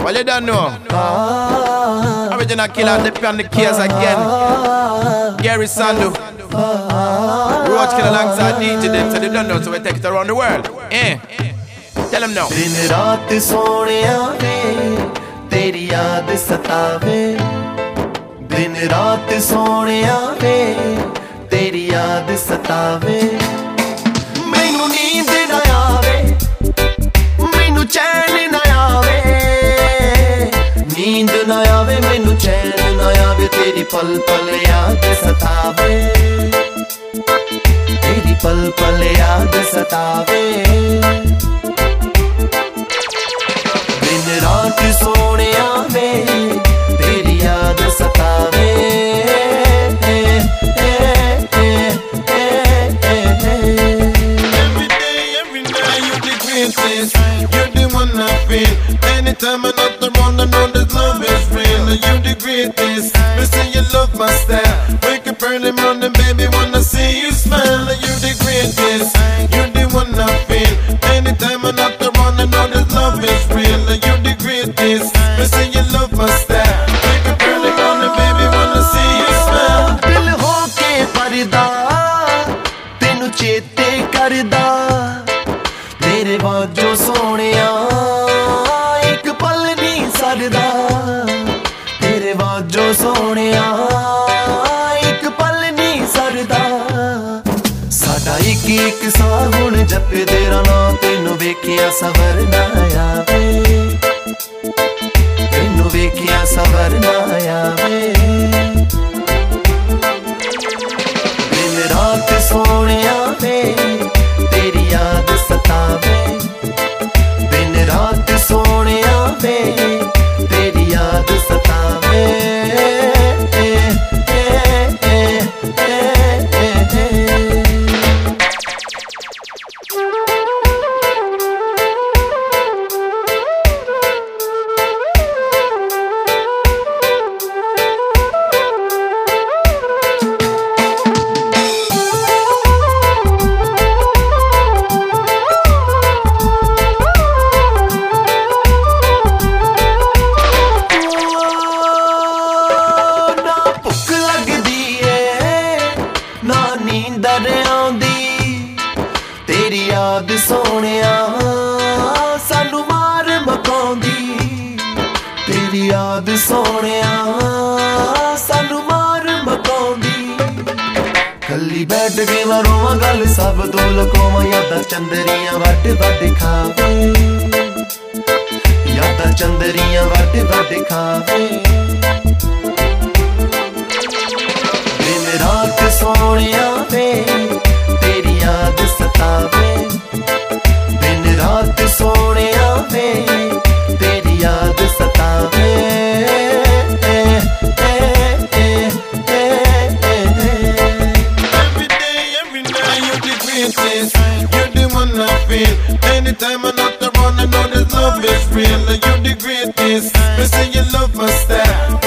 Well, you don't know. Original killer, they on the case again. Gary Sandu. Roach killer alongside DJ them, so they don't know, so we take it around the world. Tell them now. दिन रात सोनिया वे तेरी याद सतावे दिन रात सोनिया वे तेरी याद सतावे मैनू नींद ना आवे मैनू चैन ना आवे नींद ना आवे मैनू चैन ना आवे तेरी पल पल याद सतावे तेरी पल पल याद सतावे दिन रात सोनिया वे तेरी याद सतावे Every day, every night, you're the greatest. You're the one I feel. Anytime I'm not around, I know that love is real. You're the greatest. Me say you love my style. Wake up early morning, baby, wanna see you smile. You're the greatest. You're the one I feel. Anytime I'm not around, I know that love is real. You're the greatest. Me say you love my style. Wake up early morning, baby, wanna see you smile. दिल होके परदा तेनू चेते करदा तेरे बाजो सोनिया एक पल नहीं सरदा तेरे बाजो सोनिया एक पल नहीं सरदा साडा एक एक साह हुण जपे तेरा नाम तेनू वेखिया सवरना आवे तेनू वेखिया सवरना आवे दिन रात सोनिया वे तेरी याद सतावे दिन रात सोनिया वे तेरी याद सतावे तेरी याद सोनिया सानू मार मकाउंदी तेरी याद सोनिया सानू मार मकाउंदी कल्ली बैठ के मैं रोवां गल सब तू लुकावां यादां चंदरियां वट वट खावे यादां चंदरियां वट वट खावे दिन रात सोनिया वे तेरी याद सतावे दिन रात सोनिया वे तेरी याद सतावे Every day, every night, you're the greatest. You're the one I feel. Anytime I'm not around, I know that love is real. You're the greatest. Me say you love my style.